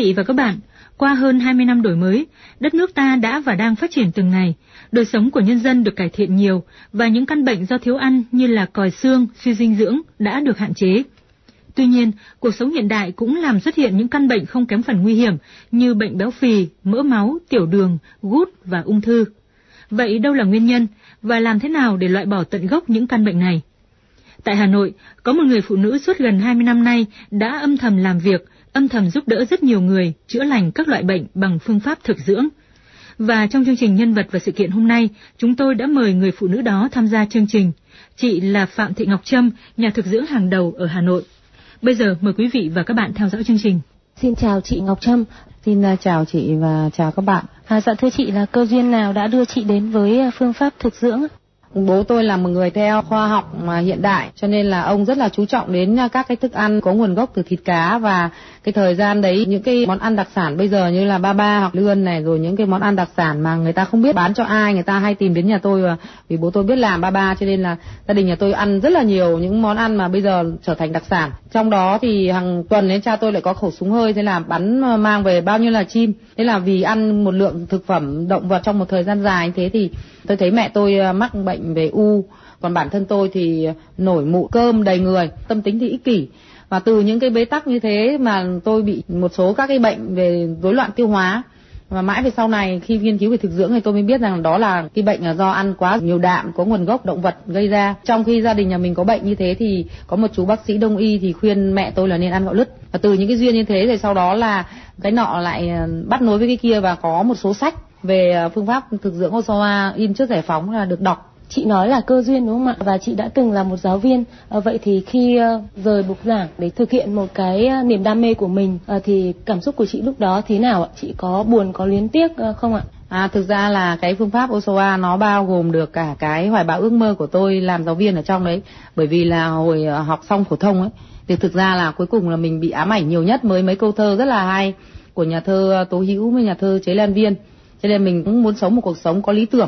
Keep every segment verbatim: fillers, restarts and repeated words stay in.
vị và các bạn, qua hơn hai mươi năm đổi mới, đất nước ta đã và đang phát triển từng ngày, đời sống của nhân dân được cải thiện nhiều và những căn bệnh do thiếu ăn như là còi xương, suy dinh dưỡng đã được hạn chế. Tuy nhiên, cuộc sống hiện đại cũng làm xuất hiện những căn bệnh không kém phần nguy hiểm như bệnh béo phì, mỡ máu, tiểu đường, gút và ung thư. Vậy đâu là nguyên nhân và làm thế nào để loại bỏ tận gốc những căn bệnh này? Tại Hà Nội, có một người phụ nữ suốt gần hai mươi năm nay đã âm thầm làm việc, âm thầm giúp đỡ rất nhiều người chữa lành các loại bệnh bằng phương pháp thực dưỡng. Và trong chương trình Nhân vật và sự kiện hôm nay, chúng tôi đã mời người phụ nữ đó tham gia chương trình. Chị là Phạm Thị Ngọc Trâm, nhà thực dưỡng hàng đầu ở Hà Nội. Bây giờ mời quý vị và các bạn theo dõi chương trình. Xin chào chị Ngọc Trâm. Xin chào chị và chào các bạn. À, dạ thưa chị, là cơ duyên nào đã đưa chị đến với phương pháp thực dưỡng? Bố tôi là một người theo khoa học mà hiện đại, cho nên là ông rất là chú trọng đến các cái thức ăn có nguồn gốc từ thịt cá, và cái thời gian đấy những cái món ăn đặc sản bây giờ như là ba ba hoặc lươn này, rồi những cái món ăn đặc sản mà người ta không biết bán cho ai, người ta hay tìm đến nhà tôi, và vì bố tôi biết làm ba ba cho nên là gia đình nhà tôi ăn rất là nhiều những món ăn mà bây giờ trở thành đặc sản. Trong đó thì hàng tuần đến cha tôi lại có khẩu súng hơi, thế là bắn mang về bao nhiêu là chim. Thế là vì ăn một lượng thực phẩm động vật trong một thời gian dài như thế thì tôi thấy mẹ tôi mắc bệnh về u, còn bản thân tôi thì nổi mụn cơm đầy người, tâm tính thì ích kỷ, và từ những cái bế tắc như thế mà tôi bị một số các cái bệnh về rối loạn tiêu hóa. Và mãi về sau này khi nghiên cứu về thực dưỡng thì tôi mới biết rằng đó là cái bệnh là do ăn quá nhiều đạm có nguồn gốc động vật gây ra. Trong khi gia đình nhà mình có bệnh như thế thì có một chú bác sĩ đông y thì khuyên mẹ tôi là nên ăn gạo lứt. Và từ những cái duyên như thế thì sau đó là cái nọ lại bắt nối với cái kia, và có một số sách về phương pháp thực dưỡng Osawa in trước giải phóng là được đọc. Chị nói là cơ duyên đúng không ạ? Và chị đã từng là một giáo viên. À, vậy thì khi uh, rời bục giảng để thực hiện một cái uh, niềm đam mê của mình, uh, thì cảm xúc của chị lúc đó thế nào ạ? Chị có buồn, có luyến tiếc uh, không ạ? À, thực ra là cái phương pháp Osawa nó bao gồm được cả cái hoài bão ước mơ của tôi làm giáo viên ở trong đấy. Bởi vì là hồi uh, học xong phổ thông ấy, thì thực ra là cuối cùng là mình bị ám ảnh nhiều nhất với mấy câu thơ rất là hay của nhà thơ Tố Hữu với nhà thơ Chế Lan Viên. Cho nên mình cũng muốn sống một cuộc sống có lý tưởng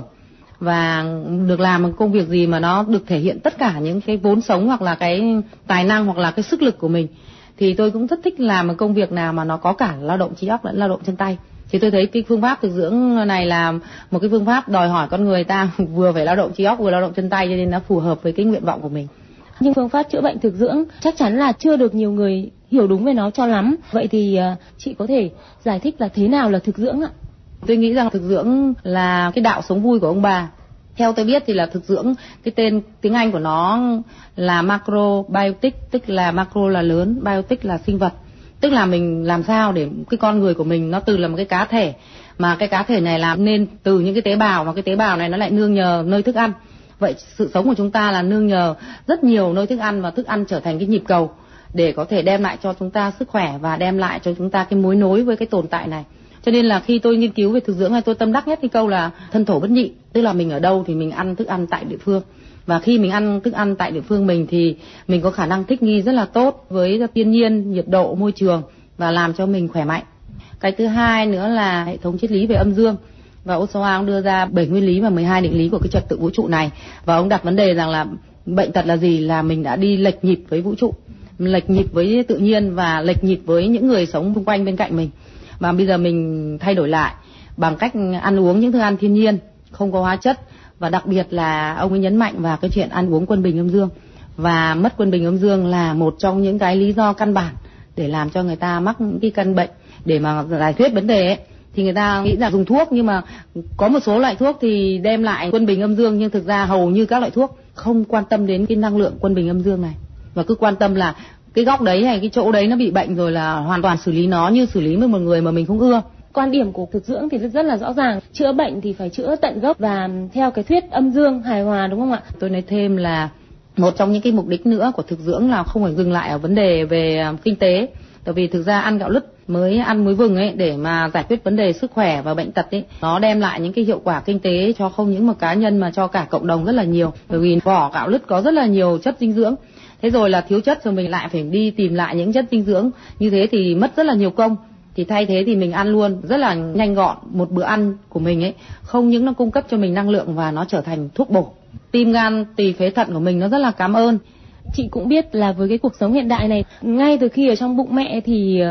và được làm một công việc gì mà nó được thể hiện tất cả những cái vốn sống hoặc là cái tài năng hoặc là cái sức lực của mình. Thì tôi cũng rất thích làm một công việc nào mà nó có cả lao động trí óc lẫn lao động chân tay. Thì tôi thấy cái phương pháp thực dưỡng này là một cái phương pháp đòi hỏi con người ta vừa phải lao động trí óc vừa lao động chân tay, cho nên nó phù hợp với cái nguyện vọng của mình. Nhưng phương pháp chữa bệnh thực dưỡng chắc chắn là chưa được nhiều người hiểu đúng về nó cho lắm. Vậy thì chị có thể giải thích là thế nào là thực dưỡng ạ? Tôi nghĩ rằng thực dưỡng là cái đạo sống vui của ông bà. Theo tôi biết thì là thực dưỡng, cái tên tiếng Anh của nó là macrobiotic, tức là macro là lớn, biotic là sinh vật. Tức là mình làm sao để cái con người của mình nó từ là một cái cá thể, mà cái cá thể này làm nên từ những cái tế bào, mà cái tế bào này nó lại nương nhờ nơi thức ăn. Vậy sự sống của chúng ta là nương nhờ rất nhiều nơi thức ăn, và thức ăn trở thành cái nhịp cầu để có thể đem lại cho chúng ta sức khỏe và đem lại cho chúng ta cái mối nối với cái tồn tại này. Cho nên là khi tôi nghiên cứu về thực dưỡng này, tôi tâm đắc nhất cái câu là thân thổ bất nhị, tức là mình ở đâu thì mình ăn thức ăn tại địa phương. Và khi mình ăn thức ăn tại địa phương mình thì mình có khả năng thích nghi rất là tốt với thiên nhiên, nhiệt độ, môi trường và làm cho mình khỏe mạnh. Cái thứ hai nữa là hệ thống triết lý về âm dương. Và Osawa ông đưa ra bảy nguyên lý và mười hai định lý của cái trật tự vũ trụ này. Và ông đặt vấn đề rằng là bệnh tật là gì? Là mình đã đi lệch nhịp với vũ trụ, lệch nhịp với tự nhiên và lệch nhịp với những người sống xung quanh bên cạnh mình. Và bây giờ mình thay đổi lại bằng cách ăn uống những thức ăn thiên nhiên, không có hóa chất. Và đặc biệt là ông ấy nhấn mạnh vào cái chuyện ăn uống quân bình âm dương. Và mất quân bình âm dương là một trong những cái lý do căn bản để làm cho người ta mắc những cái căn bệnh. Để mà giải quyết vấn đề ấy, thì người ta nghĩ là dùng thuốc, nhưng mà có một số loại thuốc thì đem lại quân bình âm dương, nhưng thực ra hầu như các loại thuốc không quan tâm đến cái năng lượng quân bình âm dương này, và cứ quan tâm là cái góc đấy hay cái chỗ đấy nó bị bệnh rồi là hoàn toàn xử lý nó như xử lý với một người mà mình không ưa. Quan điểm của thực dưỡng thì rất là rõ ràng, chữa bệnh thì phải chữa tận gốc và theo cái thuyết âm dương hài hòa, đúng không ạ? Tôi nói thêm là một trong những cái mục đích nữa của thực dưỡng là không phải dừng lại ở vấn đề về kinh tế. Tại vì thực ra ăn gạo lứt mới ăn muối vừng ấy để mà giải quyết vấn đề sức khỏe và bệnh tật ấy, nó đem lại những cái hiệu quả kinh tế cho không những một cá nhân mà cho cả cộng đồng rất là nhiều. Bởi vì vỏ gạo lứt có rất là nhiều chất dinh dưỡng. Thế rồi là thiếu chất rồi mình lại phải đi tìm lại những chất dinh dưỡng, như thế thì mất rất là nhiều công. Thì thay thế thì mình ăn luôn rất là nhanh gọn, một bữa ăn của mình ấy không những nó cung cấp cho mình năng lượng và nó trở thành thuốc bổ. Tim gan tỳ phế thận của mình nó rất là cảm ơn. Chị cũng biết là với cái cuộc sống hiện đại này, ngay từ khi ở trong bụng mẹ thì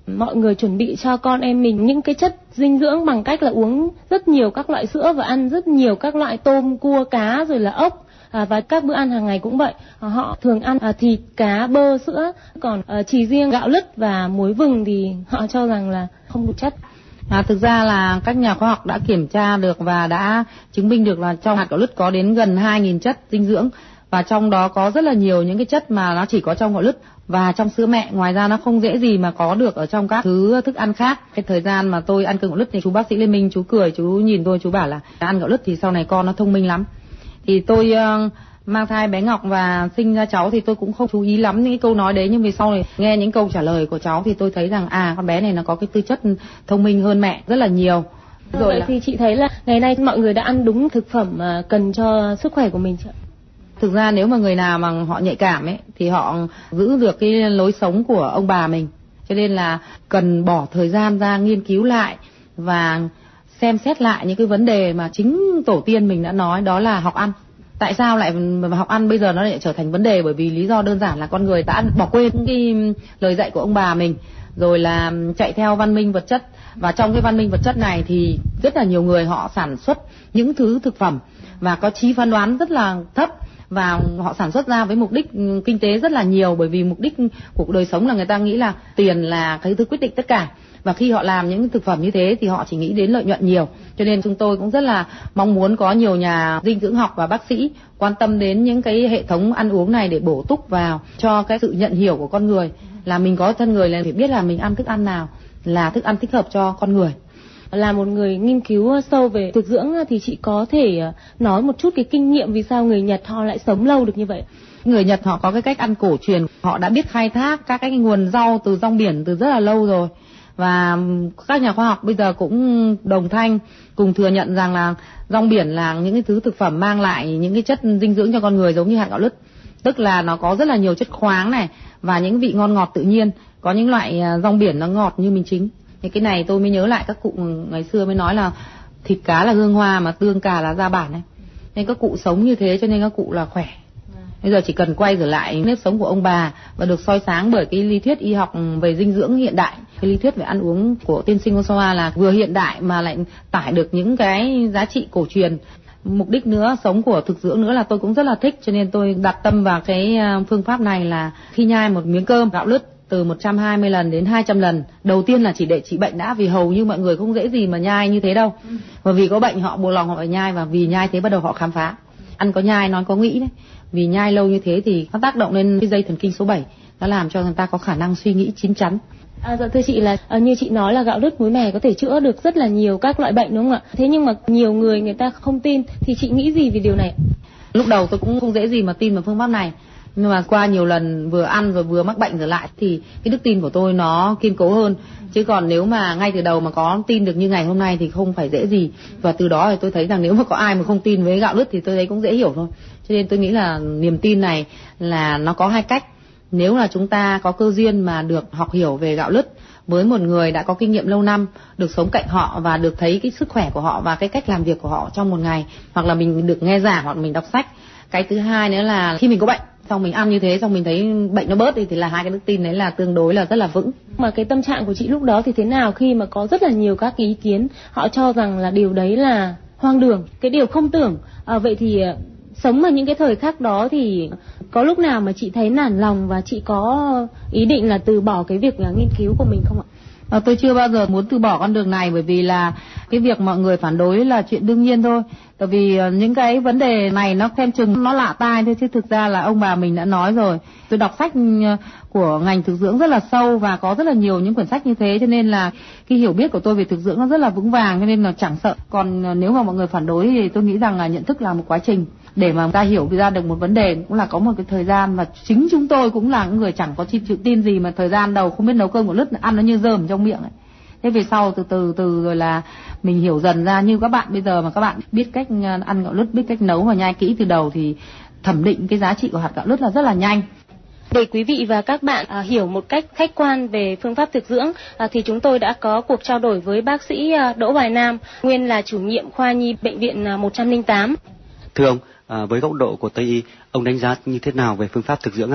mọi người chuẩn bị cho con em mình những cái chất dinh dưỡng bằng cách là uống rất nhiều các loại sữa và ăn rất nhiều các loại tôm, cua, cá rồi là ốc. À, và các bữa ăn hàng ngày cũng vậy, à, họ thường ăn à, thịt, cá, bơ, sữa, còn à, chỉ riêng gạo lứt và muối vừng thì họ cho rằng là không đủ chất. À, thực ra là các nhà khoa học đã kiểm tra được và đã chứng minh được là trong hạt gạo lứt có đến gần hai nghìn chất dinh dưỡng, và trong đó có rất là nhiều những cái chất mà nó chỉ có trong gạo lứt và trong sữa mẹ. Ngoài ra nó không dễ gì mà có được ở trong các thứ thức ăn khác. Cái thời gian mà tôi ăn cơm gạo lứt thì chú bác sĩ Lê Minh chú cười, chú nhìn tôi, chú bảo là ăn gạo lứt thì sau này con nó thông minh lắm. Thì tôi uh, mang thai bé Ngọc và sinh ra cháu thì tôi cũng không chú ý lắm những cái câu nói đấy, nhưng vì sau này nghe những câu trả lời của cháu thì tôi thấy rằng à con bé này nó có cái tư chất thông minh hơn mẹ rất là nhiều. Rồi vậy là... thì chị thấy là ngày nay mọi người đã ăn đúng thực phẩm mà cần cho sức khỏe của mình chưa? Thực ra nếu mà người nào mà họ nhạy cảm ấy thì họ giữ được cái lối sống của ông bà mình, cho nên là cần bỏ thời gian ra nghiên cứu lại và xem xét lại những cái vấn đề mà chính tổ tiên mình đã nói, đó là học ăn. Tại sao lại học ăn bây giờ nó lại trở thành vấn đề? Bởi vì lý do đơn giản là con người đã bỏ quên cái lời dạy của ông bà mình, rồi là chạy theo văn minh vật chất. Và trong cái văn minh vật chất này thì rất là nhiều người họ sản xuất những thứ thực phẩm và có trí phán đoán rất là thấp, và họ sản xuất ra với mục đích kinh tế rất là nhiều, bởi vì mục đích của đời sống là người ta nghĩ là tiền là cái thứ quyết định tất cả. Và khi họ làm những thực phẩm như thế thì họ chỉ nghĩ đến lợi nhuận nhiều. Cho nên chúng tôi cũng rất là mong muốn có nhiều nhà dinh dưỡng học và bác sĩ quan tâm đến những cái hệ thống ăn uống này để bổ túc vào cho cái sự nhận hiểu của con người, là mình có thân người là phải biết là mình ăn thức ăn nào là thức ăn thích hợp cho con người. Là một người nghiên cứu sâu về thực dưỡng thì chị có thể nói một chút cái kinh nghiệm vì sao người Nhật họ lại sống lâu được như vậy? Người Nhật họ có cái cách ăn cổ truyền, họ đã biết khai thác các cái nguồn rau từ rong biển từ rất là lâu rồi. Và các nhà khoa học bây giờ cũng đồng thanh cùng thừa nhận rằng là rong biển là những cái thứ thực phẩm mang lại những cái chất dinh dưỡng cho con người giống như hạt gạo lứt. Tức là nó có rất là nhiều chất khoáng này và những vị ngon ngọt tự nhiên. Có những loại rong biển nó ngọt như mình chính. Thì cái này tôi mới nhớ lại các cụ ngày xưa mới nói là thịt cá là hương hoa mà tương cà là gia bản này. Nên các cụ sống như thế cho nên các cụ là khỏe. Bây giờ chỉ cần quay trở lại nếp sống của ông bà và được soi sáng bởi cái lý thuyết y học về dinh dưỡng hiện đại. Cái lý thuyết về ăn uống của tiên sinh Osawa là vừa hiện đại mà lại tải được những cái giá trị cổ truyền. Mục đích nữa sống của thực dưỡng nữa là tôi cũng rất là thích, cho nên tôi đặt tâm vào cái phương pháp này là khi nhai một miếng cơm gạo lứt từ một trăm hai mươi lần đến hai trăm lần. Đầu tiên là chỉ để trị bệnh đã, vì hầu như mọi người không dễ gì mà nhai như thế đâu. Và vì có bệnh họ buộc lòng họ phải nhai, và vì nhai thế bắt đầu họ khám phá. Ăn có nhai nói có nghĩ đấy. Vì nhai lâu như thế thì nó tác động lên cái dây thần kinh số bảy, nó làm cho người ta có khả năng suy nghĩ chín chắn. À, dạ thưa chị là à, như chị nói là gạo lứt muối mè có thể chữa được rất là nhiều các loại bệnh đúng không ạ? Thế nhưng mà nhiều người người ta không tin, thì chị nghĩ gì về điều này? Lúc đầu tôi cũng không dễ gì mà tin vào phương pháp này, nhưng mà qua nhiều lần vừa ăn rồi vừa mắc bệnh trở lại thì cái đức tin của tôi nó kiên cố hơn. Chứ còn nếu mà ngay từ đầu mà có tin được như ngày hôm nay thì không phải dễ gì. Và từ đó thì tôi thấy rằng nếu mà có ai mà không tin với gạo lứt thì tôi thấy cũng dễ hiểu thôi. Cho nên tôi nghĩ là niềm tin này là nó có hai cách. Nếu là chúng ta có cơ duyên mà được học hiểu về gạo lứt với một người đã có kinh nghiệm lâu năm, được sống cạnh họ và được thấy cái sức khỏe của họ và cái cách làm việc của họ trong một ngày, hoặc là mình được nghe giảng hoặc mình đọc sách. Cái thứ hai nữa là khi mình có bệnh, xong mình ăn như thế, xong mình thấy bệnh nó bớt đi, thì là hai cái đức tin đấy là tương đối là rất là vững. Mà cái tâm trạng của chị lúc đó thì thế nào khi mà có rất là nhiều các ý kiến họ cho rằng là điều đấy là hoang đường, cái điều không tưởng? À, vậy thì sống ở những cái thời khắc đó thì có lúc nào mà chị thấy nản lòng và chị có ý định là từ bỏ cái việc là nghiên cứu của mình không ạ? À, tôi chưa bao giờ muốn từ bỏ con đường này, bởi vì là cái việc mọi người phản đối là chuyện đương nhiên thôi. Tại vì những cái vấn đề này nó xem chừng nó lạ tai thôi, chứ thực ra là ông bà mình đã nói rồi. Tôi đọc sách của ngành thực dưỡng rất là sâu và có rất là nhiều những quyển sách như thế, cho nên là cái hiểu biết của tôi về thực dưỡng nó rất là vững vàng, cho nên là chẳng sợ. Còn nếu mà mọi người phản đối thì tôi nghĩ rằng là nhận thức là một quá trình. Để mà ta hiểu ra được một vấn đề cũng là có một cái thời gian, và chính chúng tôi cũng là những người chẳng có chịu tin gì mà thời gian đầu không biết nấu cơm một lứt, ăn nó như rơm trong miệng ấy. Thế về sau từ từ từ rồi là mình hiểu dần ra, như các bạn bây giờ mà các bạn biết cách ăn gạo lứt, biết cách nấu và nhai kỹ từ đầu thì thẩm định cái giá trị của hạt gạo lứt là rất là nhanh. Để quý vị và các bạn à, hiểu một cách khách quan về phương pháp thực dưỡng à, thì chúng tôi đã có cuộc trao đổi với bác sĩ à, Đỗ Hoài Nam, nguyên là chủ nhiệm khoa nhi bệnh viện à, một trăm lẻ tám. Thưa ông, à, với góc độ của Tây y, ông đánh giá như thế nào về phương pháp thực dưỡng ạ?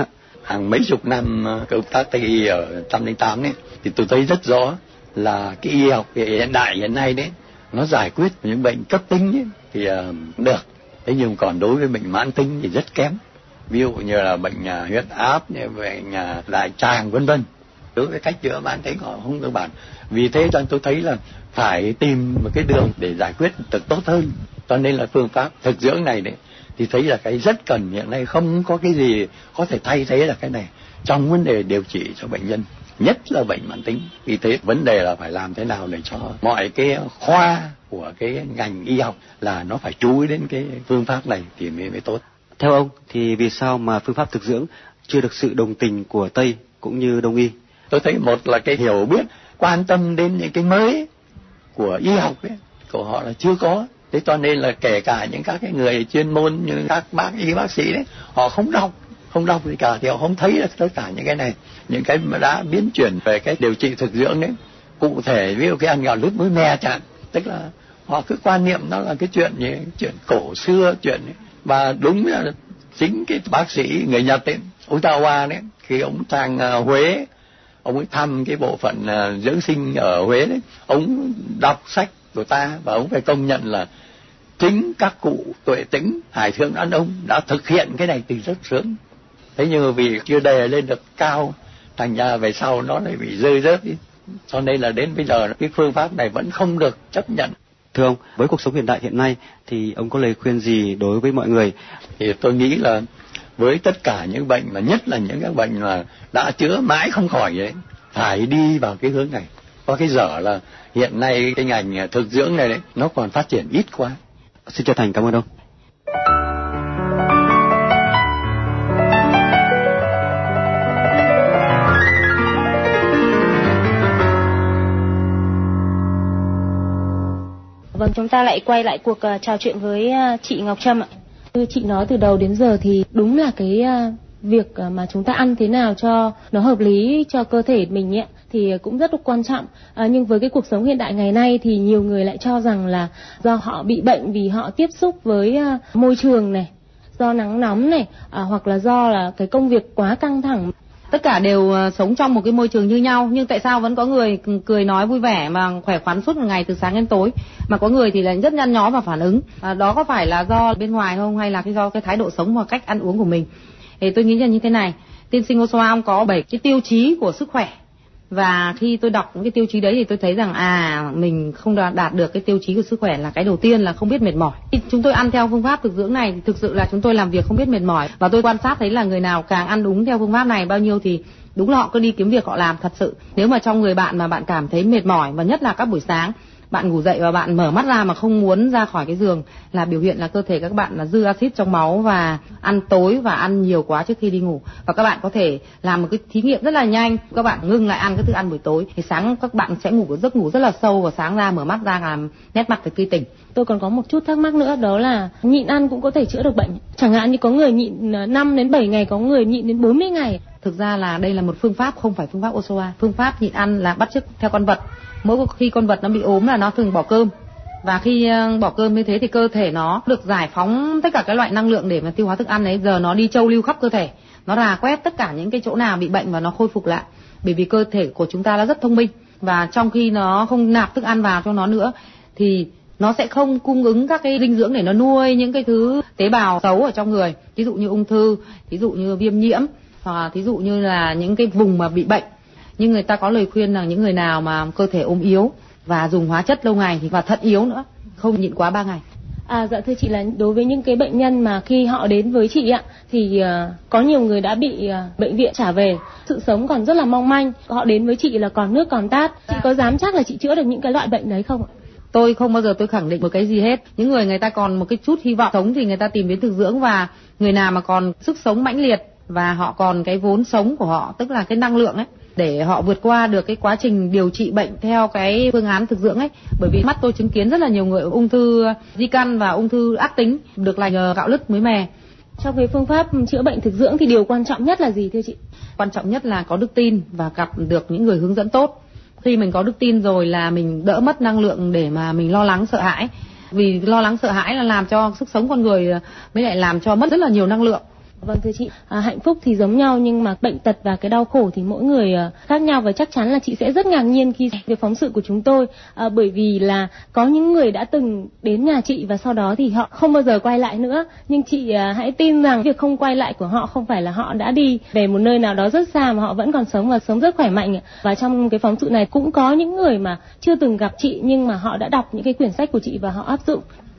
hàng mấy chục năm công tác Tây y ở trăm lẻ tám ấy, thì tôi thấy rất rõ là cái y học hiện đại hiện nay đấy nó giải quyết những bệnh cấp tính ấy, thì uh, được. Thế nhưng còn đối với bệnh mãn tính thì rất kém. Ví dụ như là bệnh uh, huyết áp, như bệnh uh, đại tràng vân vân. Đối với cách chữa mãn tính họ không cơ bản. Vì thế cho nên tôi thấy là phải tìm một cái đường để giải quyết được tốt hơn. Cho nên là phương pháp thực dưỡng này đấy thì thấy là cái rất cần, hiện nay không có cái gì có thể thay thế là cái này trong vấn đề điều trị cho bệnh nhân, nhất là bệnh mãn tính. Vì thế vấn đề là phải làm thế nào để cho mọi cái khoa của cái ngành y học là nó phải chú ý đến cái phương pháp này thì mới, mới tốt. Theo ông thì vì sao mà phương pháp thực dưỡng chưa được sự đồng tình của Tây cũng như Đông y? Tôi thấy một là cái hiểu biết, quan tâm đến những cái mới của y học ấy, của họ là chưa có. Thế cho nên là kể cả những các cái người chuyên môn như các bác y bác sĩ đấy, họ không đọc, không đọc gì cả thì họ không thấy được tất cả những cái này, những cái mà đã biến chuyển về cái điều trị thực dưỡng đấy. Cụ thể ví dụ cái ăn gạo lứt muối me chẳng, tức là họ cứ quan niệm nó là cái chuyện gì, chuyện cổ xưa, chuyện ấy. Và đúng là chính cái bác sĩ người Nhật ấy, Otawa đấy, khi ông sang uh, Huế, ông ấy thăm cái bộ phận uh, dưỡng sinh ở Huế đấy, ông đọc sách của ta và ông phải công nhận là chính các cụ Tuệ Tĩnh, Hải Thượng Ân Ông đã thực hiện cái này từ rất sớm. Thế nhưng vì chưa đề lên được cao, thành ra về sau nó lại bị rơi rớt đi. Cho nên là đến bây giờ cái phương pháp này vẫn không được chấp nhận. Thưa ông, với cuộc sống hiện đại hiện nay thì ông có lời khuyên gì đối với mọi người? Thì tôi nghĩ là với tất cả những bệnh, mà nhất là những cái bệnh mà đã chữa mãi không khỏi vậy, phải đi vào cái hướng này. Có cái dở là hiện nay cái ngành thực dưỡng này đấy nó còn phát triển ít quá. Xin chân thành cảm ơn ông. Vâng, chúng ta lại quay lại cuộc uh, trò chuyện với uh, chị Ngọc Trâm ạ. Như chị nói từ đầu đến giờ thì đúng là cái uh, việc uh, mà chúng ta ăn thế nào cho nó hợp lý cho cơ thể mình ấy, thì cũng rất là quan trọng. À, nhưng với cái cuộc sống hiện đại ngày nay thì nhiều người lại cho rằng là do họ bị bệnh vì họ tiếp xúc với uh, môi trường này, do nắng nóng này, à, hoặc là do là cái công việc quá căng thẳng. Tất cả đều uh, sống trong một cái môi trường như nhau, nhưng tại sao vẫn có người cười nói vui vẻ mà khỏe khoắn suốt một ngày từ sáng đến tối, mà có người thì lại rất nhăn nhó và phản ứng. À, đó có phải là do bên ngoài không, hay là cái do cái thái độ sống và cách ăn uống của mình? Thì tôi nghĩ là như thế này. Tiên sinh Osawa ông có bảy cái tiêu chí của sức khỏe, và khi tôi đọc những cái tiêu chí đấy thì tôi thấy rằng à mình không đạt được cái tiêu chí của sức khỏe là cái đầu tiên là không biết mệt mỏi. Khi chúng tôi ăn theo phương pháp thực dưỡng này thì thực sự là chúng tôi làm việc không biết mệt mỏi, và tôi quan sát thấy là người nào càng ăn đúng theo phương pháp này bao nhiêu thì đúng là họ cứ đi kiếm việc họ làm thật sự. Nếu mà trong người bạn mà bạn cảm thấy mệt mỏi, và nhất là các buổi sáng bạn ngủ dậy và bạn mở mắt ra mà không muốn ra khỏi cái giường, là biểu hiện là cơ thể các bạn là dư axit trong máu và ăn tối và ăn nhiều quá trước khi đi ngủ. Và các bạn có thể làm một cái thí nghiệm rất là nhanh, các bạn ngưng lại ăn cái thức ăn buổi tối thì sáng các bạn sẽ ngủ một giấc ngủ rất là sâu, và sáng ra mở mắt ra làm nét mặt phải tươi tỉnh. Tôi còn có một chút thắc mắc nữa, đó là nhịn ăn cũng có thể chữa được bệnh. Chẳng hạn như có người nhịn năm đến bảy ngày, có người nhịn đến bốn mươi ngày. Thực ra là đây là một phương pháp, không phải phương pháp Osawa. Phương pháp nhịn ăn là bắt chước theo con vật. Mỗi khi con vật nó bị ốm là nó thường bỏ cơm, và khi bỏ cơm như thế thì cơ thể nó được giải phóng tất cả cái loại năng lượng để mà tiêu hóa thức ăn ấy. Giờ nó đi châu lưu khắp cơ thể, nó rà quét tất cả những cái chỗ nào bị bệnh và nó khôi phục lại. Bởi vì cơ thể của chúng ta là rất thông minh, và trong khi nó không nạp thức ăn vào cho nó nữa thì nó sẽ không cung ứng các cái dinh dưỡng để nó nuôi những cái thứ tế bào xấu ở trong người, ví dụ như ung thư, ví dụ như viêm nhiễm, hoặc ví dụ như là những cái vùng mà bị bệnh. Nhưng người ta có lời khuyên là những người nào mà cơ thể ốm yếu và dùng hóa chất lâu ngày thì và thận yếu nữa, không nhịn quá ba ngày. À dạ thưa chị, là đối với những cái bệnh nhân mà khi họ đến với chị ạ thì uh, có nhiều người đã bị uh, bệnh viện trả về, sự sống còn rất là mong manh, họ đến với chị là còn nước còn tát. Chị có dám chắc là chị chữa được những cái loại bệnh đấy không ạ? Tôi không bao giờ tôi khẳng định một cái gì hết. Những người người ta còn một cái chút hy vọng sống thì người ta tìm đến thực dưỡng, và người nào mà còn sức sống mãnh liệt và họ còn cái vốn sống của họ, tức là cái năng lượng ấy, để họ vượt qua được cái quá trình điều trị bệnh theo cái phương án thực dưỡng ấy. Bởi vì mắt tôi chứng kiến rất là nhiều người ung thư di căn và ung thư ác tính được lành nhờ gạo lứt muối mè. Trong cái phương pháp chữa bệnh thực dưỡng thì điều quan trọng nhất là gì thưa chị? Quan trọng nhất là có đức tin và gặp được những người hướng dẫn tốt. Khi mình có đức tin rồi là mình đỡ mất năng lượng để mà mình lo lắng sợ hãi. Vì lo lắng sợ hãi là làm cho sức sống con người mới lại làm cho mất rất là nhiều năng lượng. Vâng thưa chị, à, hạnh phúc thì giống nhau nhưng mà bệnh tật và cái đau khổ thì mỗi người à, khác nhau, và chắc chắn là chị sẽ rất ngạc nhiên khi cái phóng sự của chúng tôi, à, bởi vì là có những người đã từng đến nhà chị và sau đó thì họ không bao giờ quay lại nữa. Nhưng chị à, hãy tin rằng việc không quay lại của họ không phải là họ đã đi về một nơi nào đó rất xa, mà họ vẫn còn sống và sống rất khỏe mạnh. Và trong cái phóng sự này cũng có những người mà chưa từng gặp chị nhưng mà họ đã đọc những cái quyển sách của chị và họ áp dụng.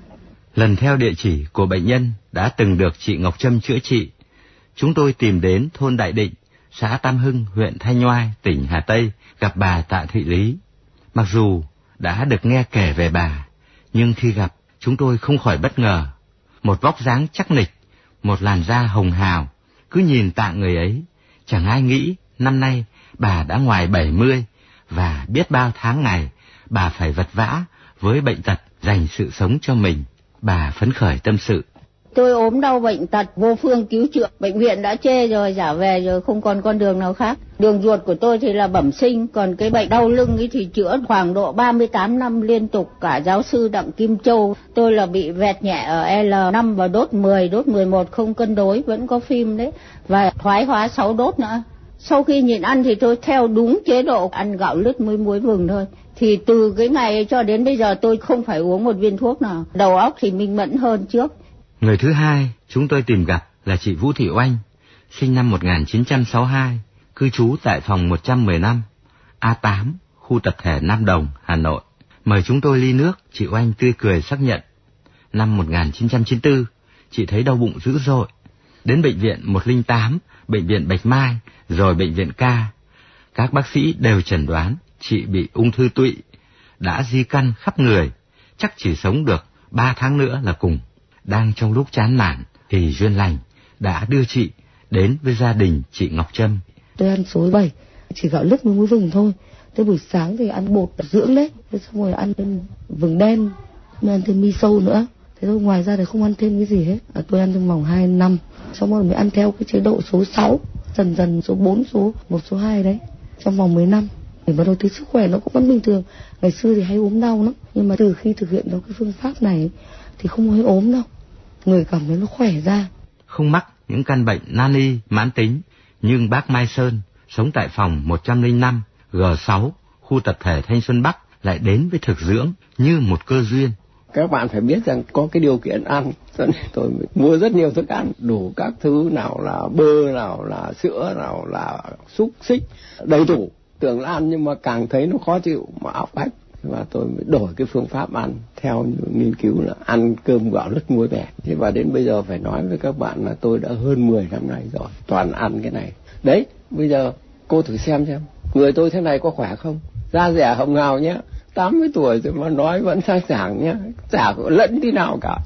Lần theo địa chỉ của bệnh nhân đã từng được chị Ngọc Trâm chữa trị, chúng tôi tìm đến thôn Đại Định, xã Tam Hưng, huyện Thanh Oai, tỉnh Hà Tây, gặp bà Tạ Thị Lý. Mặc dù đã được nghe kể về bà, nhưng khi gặp, chúng tôi không khỏi bất ngờ. Một vóc dáng chắc nịch, một làn da hồng hào, cứ nhìn Tạ người ấy, chẳng ai nghĩ năm nay bà đã ngoài bảy mươi, và biết bao tháng ngày bà phải vật vã với bệnh tật dành sự sống cho mình. Bà phấn khởi tâm sự. Tôi ốm đau bệnh tật vô phương cứu chữa, bệnh viện đã chê rồi, trả về rồi, không còn con đường nào khác. Đường ruột của tôi thì là bẩm sinh, còn cái bệnh đau lưng ấy thì chữa khoảng độ ba mươi tám năm liên tục. Cả giáo sư Đặng Kim Châu, tôi là bị vẹt nhẹ ở L năm và đốt mười, đốt mười một không cân đối, vẫn có phim đấy, và thoái hóa sáu đốt nữa. Sau khi nhịn ăn thì tôi theo đúng chế độ ăn gạo lứt với muối vừng thôi. Thì từ cái ngày cho đến bây giờ tôi không phải uống một viên thuốc nào. Đầu óc thì minh mẫn hơn trước. Người thứ hai chúng tôi tìm gặp là chị Vũ Thị Oanh, sinh năm một nghìn chín trăm sáu mươi hai, cư trú tại phòng một trăm mười lăm, A tám, khu tập thể Nam Đồng, Hà Nội. Mời chúng tôi ly nước, chị Oanh tươi cười xác nhận. Năm một nghìn chín trăm chín mươi tư, chị thấy đau bụng dữ dội. Đến bệnh viện một không tám, bệnh viện Bạch Mai, rồi bệnh viện K. Các bác sĩ đều chẩn đoán chị bị ung thư tụy, đã di căn khắp người, chắc chỉ sống được ba tháng nữa là cùng. Đang trong lúc chán nản thì duyên lành đã đưa chị đến với gia đình chị Ngọc Trâm. Tôi ăn số bảy, chỉ gạo lứt với muối vừng thôi. Tới buổi sáng thì ăn bột dưỡng đấy, thế xong rồi ăn thêm vừng đen, mới ăn thêm miso nữa. Thế thôi, ngoài ra thì không ăn thêm cái gì hết. À, tôi ăn trong vòng hai năm, xong rồi mới ăn theo cái chế độ số sáu, dần dần số bốn, số một, số hai đấy, trong vòng mười năm. Để bắt đầu thấy sức khỏe nó cũng vẫn bình thường. Ngày xưa thì hay ốm đau lắm, nhưng mà từ khi thực hiện đó cái phương pháp này thì không hay ốm đâu. Người cảm thấy nó khỏe ra. Không mắc những căn bệnh nan y mãn tính, nhưng bác Mai Sơn sống tại phòng một trăm lẻ năm, G sáu, khu tập thể Thanh Xuân Bắc lại đến với thực dưỡng như một cơ duyên. Các bạn phải biết rằng có cái điều kiện ăn, cho nên tôi mua rất nhiều thức ăn, đủ các thứ, nào là bơ, nào là sữa, nào là xúc xích, đầy đủ. Tưởng là ăn nhưng mà càng thấy nó khó chịu, mà áp bách. Và tôi mới đổi cái phương pháp ăn theo nghiên cứu là ăn cơm gạo lứt muối bẻ. Thế và đến bây giờ phải nói với các bạn là tôi đã hơn mười năm nay rồi, toàn ăn cái này. Đấy, bây giờ cô thử xem xem, người tôi thế này có khỏe không? Da dẻ hồng hào nhé, tám mươi tuổi rồi mà nói vẫn sang sảng nhé, chả có lẫn tí nào cả.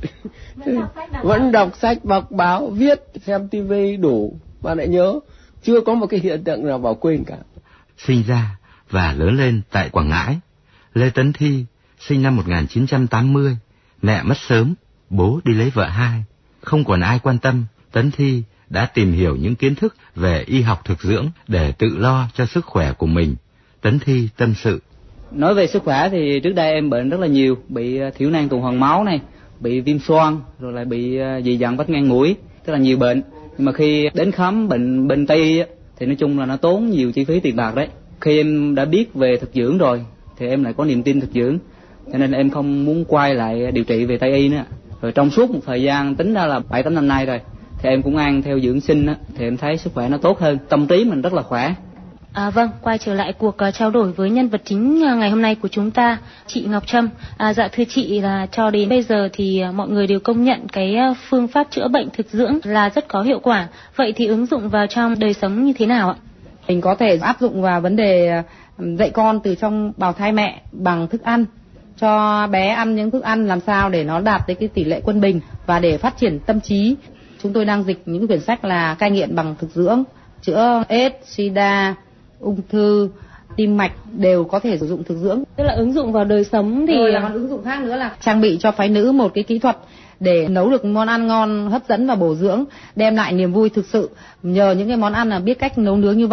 Vẫn đọc sách, đọc báo, viết, xem tivi đủ, và lại nhớ, chưa có một cái hiện tượng nào vào quên cả. Sinh ra và lớn lên tại Quảng Ngãi, Lê Tấn Thi sinh năm một nghìn chín trăm tám mươi, mẹ mất sớm, bố đi lấy vợ hai. Không còn ai quan tâm, Tấn Thi đã tìm hiểu những kiến thức về y học thực dưỡng để tự lo cho sức khỏe của mình. Tấn Thi tâm sự. Nói về sức khỏe thì trước đây em bệnh rất là nhiều, bị thiểu năng tuần hoàn máu này, bị viêm xoang, rồi lại bị dị dặn vách ngang mũi, tức là nhiều bệnh. Nhưng mà khi đến khám bệnh bên Tây y thì nói chung là nó tốn nhiều chi phí tiền bạc đấy. Khi em đã biết về thực dưỡng rồi thì em lại có niềm tin thực dưỡng, cho nên em không muốn quay lại điều trị về Tây y nữa. Rồi trong suốt một thời gian tính ra là bảy tám năm nay rồi thì em cũng ăn theo dưỡng sinh á, thì em thấy sức khỏe nó tốt hơn, tâm trí mình rất là khỏe. À, vâng, quay trở lại cuộc uh, trao đổi với nhân vật chính uh, ngày hôm nay của chúng ta, chị Ngọc Trâm. À, dạ thưa chị, là cho đến bây giờ thì uh, mọi người đều công nhận cái uh, phương pháp chữa bệnh thực dưỡng là rất có hiệu quả. Vậy thì ứng dụng vào trong đời sống như thế nào ạ? Mình có thể áp dụng vào vấn đề dạy con từ trong bào thai mẹ bằng thức ăn, cho bé ăn những thức ăn làm sao để nó đạt tới cái tỷ lệ quân bình và để phát triển tâm trí. Chúng tôi đang dịch những quyển sách là cai nghiện bằng thực dưỡng, chữa AIDS, SIDA, ung thư, tim mạch đều có thể sử dụng thực dưỡng. Tức là ứng dụng vào đời sống thì rồi là còn ứng dụng khác nữa là trang bị cho phái nữ một cái kỹ thuật để nấu được món ăn ngon, hấp dẫn và bổ dưỡng, đem lại niềm vui thực sự. Nhờ những cái món ăn là biết cách nấu nướng như vậy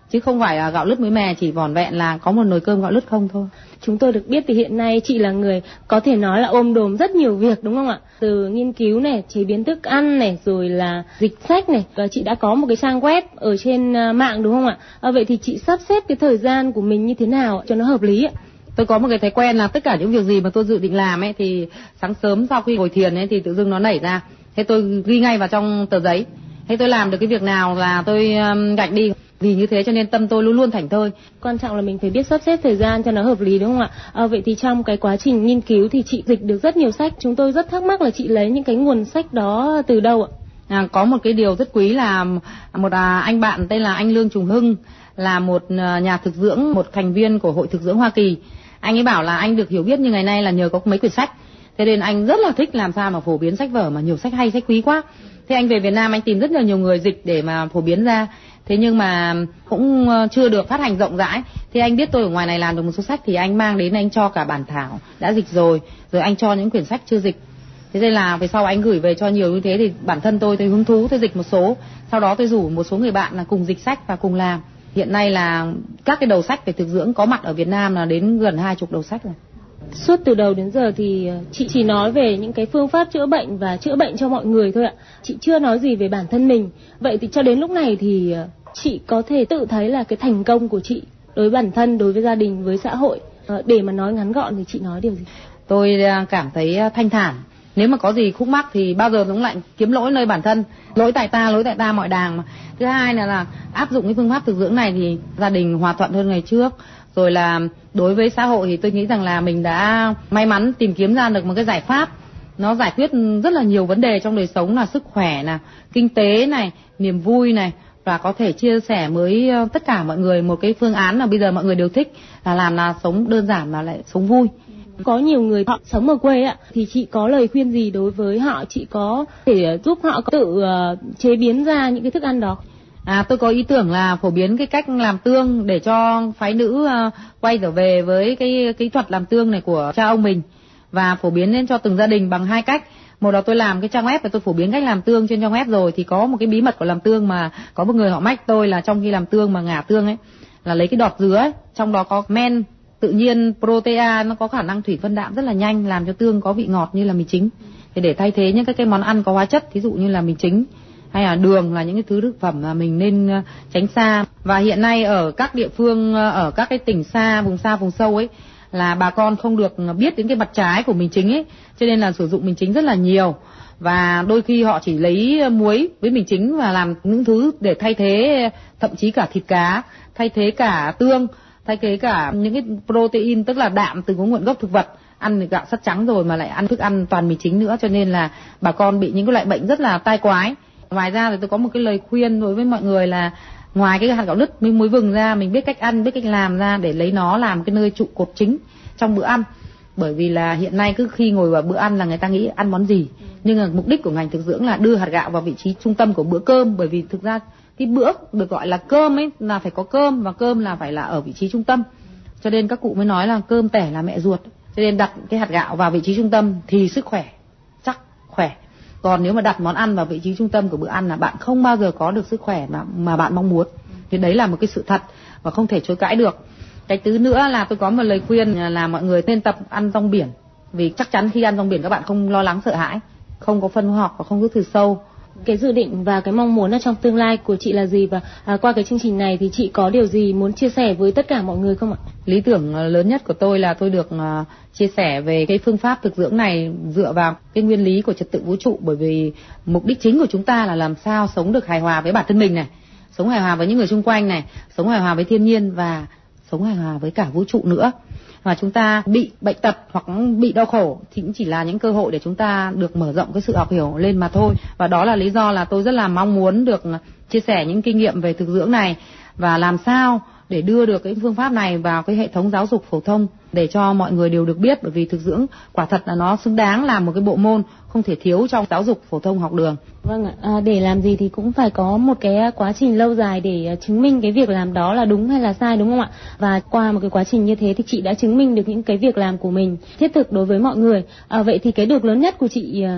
chứ không phải là gạo lứt mới mè chỉ vỏn vẹn là có một nồi cơm gạo lứt không thôi. Chúng tôi được biết thì hiện nay chị là người có thể nói là ôm đồm rất nhiều việc đúng không ạ? Từ nghiên cứu này, chế biến thức ăn này, rồi là dịch sách này, và chị đã có một cái trang web ở trên mạng đúng không ạ? À, vậy thì chị sắp xếp cái thời gian của mình như thế nào cho nó hợp lý ạ? Tôi có một cái thói quen là tất cả những việc gì mà tôi dự định làm ấy thì sáng sớm sau khi ngồi thiền ấy thì tự dưng nó nảy ra. Thế tôi ghi ngay vào trong tờ giấy. Thế tôi làm được cái việc nào là tôi gạch đi. Vì như thế cho nên tâm tôi luôn luôn thảnh thơi. Quan trọng là mình phải biết sắp xếp thời gian cho nó hợp lý đúng không ạ? À, vậy thì trong cái quá trình nghiên cứu thì chị dịch được rất nhiều sách. Chúng tôi rất thắc mắc là chị lấy những cái nguồn sách đó từ đâu ạ? À, có một cái điều rất quý là một à, anh bạn tên là anh Lương Trùng Hưng, là một nhà thực dưỡng, một thành viên của Hội Thực dưỡng Hoa Kỳ. Anh ấy bảo là anh được hiểu biết như ngày nay là nhờ có mấy quyển sách. Thế nên anh rất là thích làm sao mà phổ biến sách vở mà nhiều sách hay, sách quý quá. Thế anh về Việt Nam anh tìm rất là nhiều người dịch để mà phổ biến ra. Thế nhưng mà cũng chưa được phát hành rộng rãi. Thì anh biết tôi ở ngoài này làm được một số sách thì anh mang đến anh cho cả bản thảo đã dịch rồi, rồi anh cho những quyển sách chưa dịch. Thế nên là về sau anh gửi về cho nhiều như thế thì bản thân tôi tôi hứng thú tôi dịch một số. Sau đó tôi rủ một số người bạn là cùng dịch sách và cùng làm. Hiện nay là các cái đầu sách về thực dưỡng có mặt ở Việt Nam là đến gần hai chục đầu sách rồi. Suốt từ đầu đến giờ thì chị chỉ nói về những cái phương pháp chữa bệnh và chữa bệnh cho mọi người thôi ạ. Chị chưa nói gì về bản thân mình. Vậy thì cho đến lúc này thì chị có thể tự thấy là cái thành công của chị đối với bản thân, đối với gia đình, với xã hội, để mà nói ngắn gọn thì chị nói điều gì? Tôi cảm thấy thanh thản. Nếu mà có gì khúc mắc thì bao giờ cũng lại kiếm lỗi nơi bản thân. Lỗi tại ta, lỗi tại ta mọi đàng mà. Thứ hai là, là áp dụng cái phương pháp thực dưỡng này thì gia đình hòa thuận hơn ngày trước. Rồi là đối với xã hội thì tôi nghĩ rằng là mình đã may mắn tìm kiếm ra được một cái giải pháp. Nó giải quyết rất là nhiều vấn đề trong đời sống, là sức khỏe này, kinh tế này, niềm vui này. Và có thể chia sẻ với tất cả mọi người một cái phương án là bây giờ mọi người đều thích, là làm là sống đơn giản mà lại sống vui. Có nhiều người họ sống ở quê ạ, thì chị có lời khuyên gì đối với họ? Chị có thể giúp họ tự uh, chế biến ra những cái thức ăn đó? À, tôi có ý tưởng là phổ biến cái cách làm tương để cho phái nữ uh, quay trở về với cái kỹ thuật làm tương này của cha ông mình, và phổ biến lên cho từng gia đình bằng hai cách. Một là tôi làm cái trang web và tôi phổ biến cách làm tương trên trang web rồi, thì có một cái bí mật của làm tương mà có một người họ mách tôi là trong khi làm tương mà ngả tương ấy là lấy cái đọt dứa ấy, trong đó có men tự nhiên protea, nó có khả năng thủy phân đạm rất là nhanh, làm cho tương có vị ngọt như là mì chính. Thì để thay thế những cái cái món ăn có hóa chất, ví dụ như là mì chính hay là đường, là những cái thứ thực phẩm mà mình nên tránh xa. Và hiện nay ở các địa phương, ở các cái tỉnh xa, vùng xa, vùng sâu ấy, là bà con không được biết đến cái mặt trái của mì chính ấy, cho nên là sử dụng mì chính rất là nhiều. Và đôi khi họ chỉ lấy muối với mì chính và làm những thứ để thay thế, thậm chí cả thịt cá, thay thế cả tương, thay thế cả những cái protein, tức là đạm từ có nguồn gốc thực vật. Ăn thì gạo sắt trắng rồi mà lại ăn thức ăn toàn mì chính nữa, cho nên là bà con bị những cái loại bệnh rất là tai quái. Ngoài ra thì tôi có một cái lời khuyên đối với mọi người là ngoài cái hạt gạo lứt với muối vừng ra, mình biết cách ăn, biết cách làm ra để lấy nó làm cái nơi trụ cột chính trong bữa ăn. Bởi vì là hiện nay cứ khi ngồi vào bữa ăn là người ta nghĩ ăn món gì, nhưng mà mục đích của ngành thực dưỡng là đưa hạt gạo vào vị trí trung tâm của bữa cơm. Bởi vì thực ra cái bữa được gọi là cơm ấy là phải có cơm, và cơm là phải là ở vị trí trung tâm. Cho nên các cụ mới nói là cơm tẻ là mẹ ruột. Cho nên đặt cái hạt gạo vào vị trí trung tâm thì sức khỏe chắc khỏe. Còn nếu mà đặt món ăn vào vị trí trung tâm của bữa ăn là bạn không bao giờ có được sức khỏe mà mà bạn mong muốn. Thì đấy là một cái sự thật và không thể chối cãi được. Cái thứ nữa là tôi có một lời khuyên là mọi người nên tập ăn rong biển. Vì chắc chắn khi ăn rong biển các bạn không lo lắng sợ hãi, không có phân hóa học và không có trừ sâu. Cái dự định và cái mong muốn ở trong tương lai của chị là gì, và à, qua cái chương trình này thì chị có điều gì muốn chia sẻ với tất cả mọi người không ạ? Lý tưởng lớn nhất của tôi là tôi được uh, chia sẻ về cái phương pháp thực dưỡng này dựa vào cái nguyên lý của trật tự vũ trụ. Bởi vì mục đích chính của chúng ta là làm sao sống được hài hòa với bản thân mình này, sống hài hòa với những người xung quanh này, sống hài hòa với thiên nhiên và sống hài hòa với cả vũ trụ nữa. Và chúng ta bị bệnh tật hoặc bị đau khổ thì cũng chỉ là những cơ hội để chúng ta được mở rộng cái sự học hiểu lên mà thôi. Và đó là lý do là tôi rất là mong muốn được chia sẻ những kinh nghiệm về thực dưỡng này và làm sao để đưa được cái phương pháp này vào cái hệ thống giáo dục phổ thông để cho mọi người đều được biết. Bởi vì thực dưỡng quả thật là nó xứng đáng là một cái bộ môn không thể thiếu trong giáo dục phổ thông học đường. Vâng ạ, à, để làm gì thì cũng phải có một cái quá trình lâu dài để chứng minh cái việc làm đó là đúng hay là sai, đúng không ạ? Và qua một cái quá trình như thế thì chị đã chứng minh được những cái việc làm của mình thiết thực đối với mọi người. À, vậy thì cái được lớn nhất của chị à,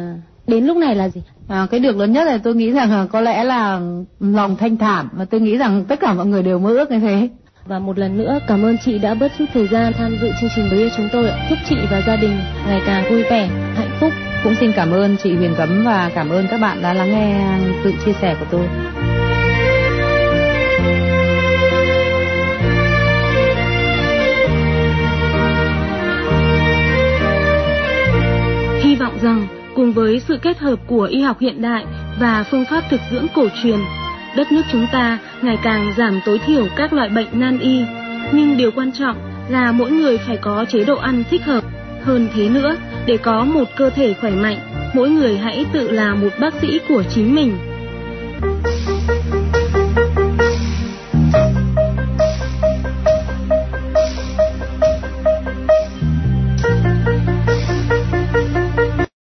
Đến lúc này là gì? À, cái được lớn nhất là tôi nghĩ rằng có lẽ là lòng thanh thản, và tôi nghĩ rằng tất cả mọi người đều mơ ước như thế. Và một lần nữa cảm ơn chị đã bớt chút thời gian tham dự chương trình với chúng tôi. Chúc chị và gia đình ngày càng vui vẻ, hạnh phúc. Cũng xin cảm ơn chị Huyền Cấm và cảm ơn các bạn đã lắng nghe sự chia sẻ của tôi. Hy vọng rằng cùng với sự kết hợp của y học hiện đại và phương pháp thực dưỡng cổ truyền, đất nước chúng ta ngày càng giảm tối thiểu các loại bệnh nan y. Nhưng điều quan trọng là mỗi người phải có chế độ ăn thích hợp. Hơn thế nữa, để có một cơ thể khỏe mạnh, mỗi người hãy tự là một bác sĩ của chính mình.